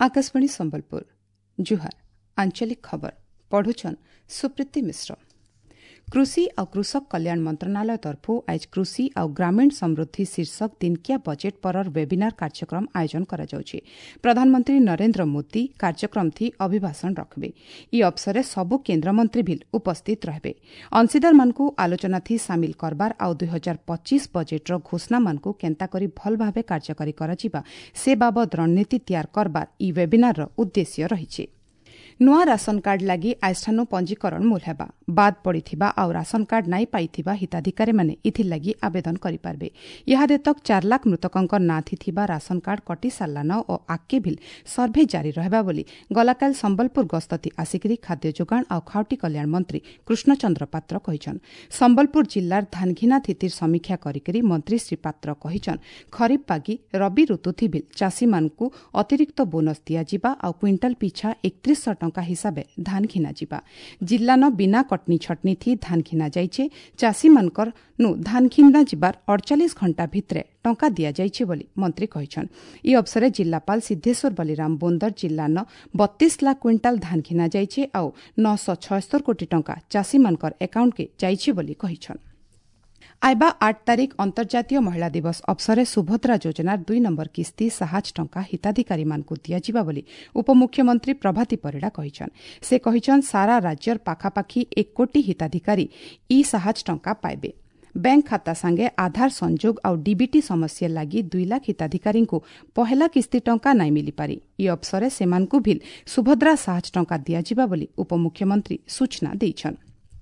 आकाशवाणी संबलपुर जुहार आंचलिक खबर पढ़ुछन सुप्रीति मिश्र। कृषि और कृषक कल्याण मंत्रणालय तरफु आज कृषि और ग्रामीण समृद्धि शीर्षक दिनकिया बजेट पर वेबिनार कार्यक्रम आयोजन करा जाउछि। प्रधानमंत्री नरेंद्र मोदी कार्यक्रम थी अभिभाषण रखबे। ई अवसर सबु केन्द्र मंत्री भी उपस्थित रहबे। अंशीदार मानकु आलोचना थी सामिल करबार आउ 2025 बजेटर घोषणा मानकु केंता करी भल भावे कार्यकारी कराजिबा से बाबद रणनीति तैयार करबार ई वेबिनार उद्देश्य रहिछि। नुआ राशन कार्ड लगी आजठानु पंजीकरण मूल हेबा। बाद पड़िथिबा आउ राशन कार्ड नाई पाइथिबा हिताधिकारी माने इथिर लगी आवेदन करि पारबे। इहादे तक 4 लाख मृतकंक नाथि थिबा राशन कार्ड कटि सारलान और आगे भी सर्भे जारी रहबा बोली गलाकाल संबलपुर गस्तति आसिकरी खाद्य जोगाण और खाउटी कल्याण मंत्री कृष्णचंद्र पात्र कहिछन। संबलपुर जिल्लार धानघिना स्थितिर समीक्षा करिकरी मंत्री श्री पात्र कहिछन खरीफ पागी रबी ऋतु थिबिल चाषी मानकु अतिरिक्त बोनस दियाजिबा और क्विंटाल पिछा 3100 टंका हिसाबे धान घिना जिबा। जिल्लान बिना कटनी छटनी थी धान घिना जाइछे। चाषी मानकर नु धान घिना जिबार 48 घंटा भितरे टंका दिया जाइछे बोली मंत्री कहिछन। ई अवसरे जिल्लापाल सिद्धेश्वर बलिराम बोंदर जिल्लान 32 लाख क्विंटाल धान घिना जाइछे आउ 976 कोटी टंका चाषी मानकर एकाउंट के जाइछे बोली कहिछन। आइबा 8 तारिख अंतर्जातीय महिला दिवस अवसरे सुभद्रा योजनार 2 नंबर किस्ती 60 टंका हिताधिकारी मानकु दियाजिबा बोली उपमुख्यमंत्री प्रभाती परिड़ा कहिछन। से कहिछन सारा राज्यर पाखापाखी 1 कोटी हिताधिकारी ई 60 टंका पाइबे। बैंक खाता संगे आधार संजोग और डीबीटी समस्या लगी 2 लाख हिताधिकारी को पहला किस्ती टंका नाई मिली पारी। ई अवसरे सेमानकु भी सुभद्रा 60 टंका दियाजिबा बोली उपमुख्यमंत्री सूचना देइछन।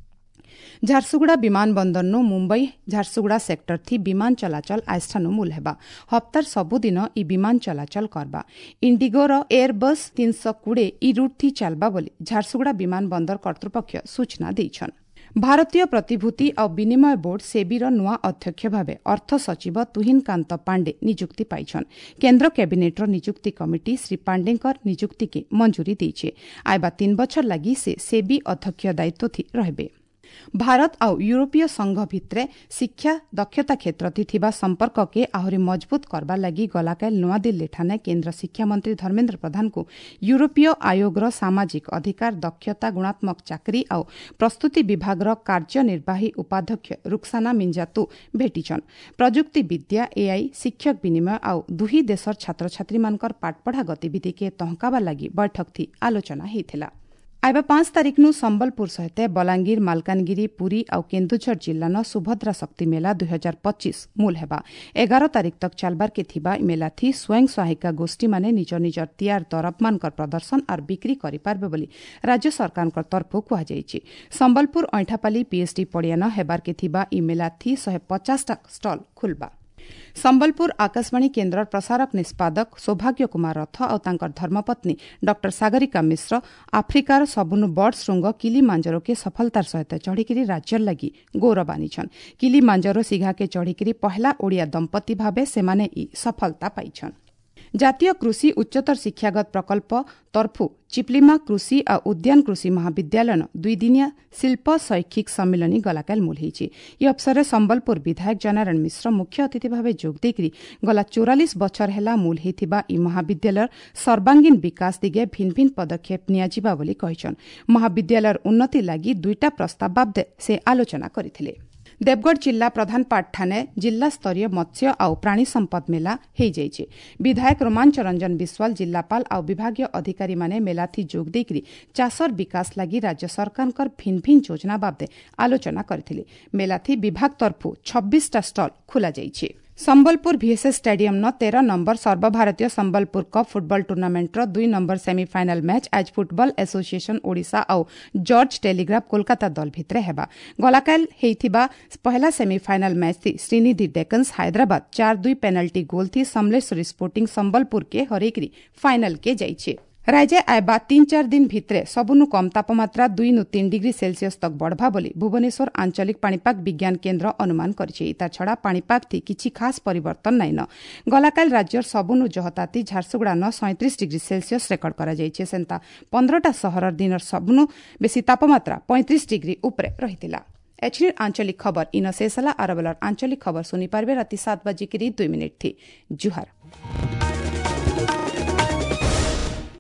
झारसुगुड़ा विमान बंदर नु मुंबई झारसुगुड़ा सेक्टर थी विमान चलाचल आजठानु मूल हेबा। हप्तार सबुदिन ई विमान चलाचल करबा। इंडिगोर एयरबस 320 ई रूट थी चलबा बोली झारसुगुड़ा विमान बंदर कर्तृपक्ष सूचना देइछन। भारतीय प्रतिभूति और विनिमय बोर्ड सेबीर नुआ अध्यक्ष भावे अर्थ सचिव तुहिनकांत पांडे नियुक्ति पाइछन। केन्द्र कैबिनेटर नियुक्ति कमिटी श्री पांडेकर नियुक्ति के मंजूरी देइछे। आइबा 3 बछर लगी से सेबी अध्यक्ष दायित्व थी रहबे। भारत और यूरोपीय संघ भित्रे शिक्षा दक्षता क्षेत्र थिबा संपर्क के आहुरी मजबूत करबा लगी गलाकाल नूआदिल्ली ठाने केन्द्र शिक्षा मंत्री धर्मेन्द्र प्रधान को यूरोपीय आयोगर सामाजिक अधिकार दक्षता गुणात्मक चाकरी और प्रस्तुति विभाग कार्यनिर्वाही उपाध्यक्ष रुक्साना मिंजातु भेटिछन। प्रजुक्ति विद्या एआई शिक्षक विनिमय और दुही देशर छात्र छात्री मानकर पाठपढ़ा गतिविधि के तहकाबा लगी बैठक थी आलोचना हेथिला। आइबा 5 तारिख नु संबलपुर सहित बलांगीर मालकानगिरी पुरी और केन्दुझर जिल्लान सुभद्रा शक्ति मेला 2025 मूल हेबा। 11 तारिख तक चलबार के थिबा मेला थी स्वयं सहायिका गोष्ठी माने निज निजर तैयार तरफ मानकर प्रदर्शन और बिक्री करि पारबे बोली राज्य सरकार तरफु कहा जाइछि। संबलपुर ऐठापाली पीएचडी पड़ियान हेबार के थिबा ई मेला थी 150 टा स्टल खुलबा। संबलपुर आकाशवाणी केन्द्र प्रसारक निष्पादक सौभाग्य कुमार रथ और तांकर धर्मपत्नी डॉक्टर सागरिका मिश्र आफ्रिकार सबुनु बड़ श्रृंग किलिमांजरो के सफलतार सहित चढ़िकी राज्य लगी गौरव आनिछन। किलिमांजरो सिघा के चढ़िकी पहला ओडिया दंपति भावे सेमाने ई सफलता पाइछन। जातीय कृषि उच्चतर शिक्षागत प्रकल्प तरफु चिप्लिमा कृषि और उद्यान कृषि महाविद्यालय 2 दिनिया शिल्प शैक्षिक सम्मेलनी गलाकाल मूल होइछि। ई अवसर संबलपुर विधायक जनारायण मिश्र मुख्य अतिथि भावे जोग देकरी गला 44 बछर हेला मूल हेथिबा ई महाविद्यालय सर्वांगीन विकास दिगे भिन्न भिन्न पदक्षेप नियाजिबा बोली कहिछन। महाविद्यालय उन्नति लागि 2टा प्रस्ताव बाबदे से आलोचना करिथिले। देवगढ़ जिला प्रधानपाट ठाने जिला स्तरीय मत्स्य और प्राणी संपद मेला हो जाइए। विधायक रोमांच रंजन विश्वाल जिलापाल और विभागीय अधिकारी माने मेला थी जोग देकरी चाषर विकास लगी राज्य सरकार भिन्न भिन्न योजना बाबदे आलोचना करथिले। मेला थी विभाग तरफु 26 टा स्टल खोला जाइए। संबलपुर VSS स्टेडियम न 13 नंबर सर्वभारतीय Sambalpur cup football tournament 2 number semifinal match आज फुटबॉल एसोसिएशन ओडिशा और जॉर्ज टेलीग्राफ कोलकाता दल भितरे हेबा। गलाकाल हेइथिबा पहला सेमीफाइनल मैच थी श्रीनिधि डेकन्स हैदराबाद 4-2 पेनल्टी गोल थी समलेश्वरी स्पोर्टिंग संबलपुर के हरेकरी फाइनल के जाइछे। राज्य आइबा 3-4 दिन भितरे सबुनु कम तापमात्रा 2-3 डिग्री सेल्सियस तक बढ़वा बोली भुवनेश्वर आंचलिक पाणीपाग विज्ञान केन्द्र अनुमान करिछि। इता छड़ा पाणीपाग थी किछि खास परिवर्तन नाइन। गलाकाल राज्यर सबुनु जहताती झारसुगुड़ा 37 डिग्री सेल्सियस रेकर्ड करा जाइछे। सेंता 15टा सहरर दिनर सबुनु बेसी तापमात्रा 35 डिग्री उपरे रहितिला। एचडी आंचलिक खबर इन शेषला आरबेलर आंचलिक खबर सुनी पारबे राति 7 बजे 2 मिनिट थी। जुहार।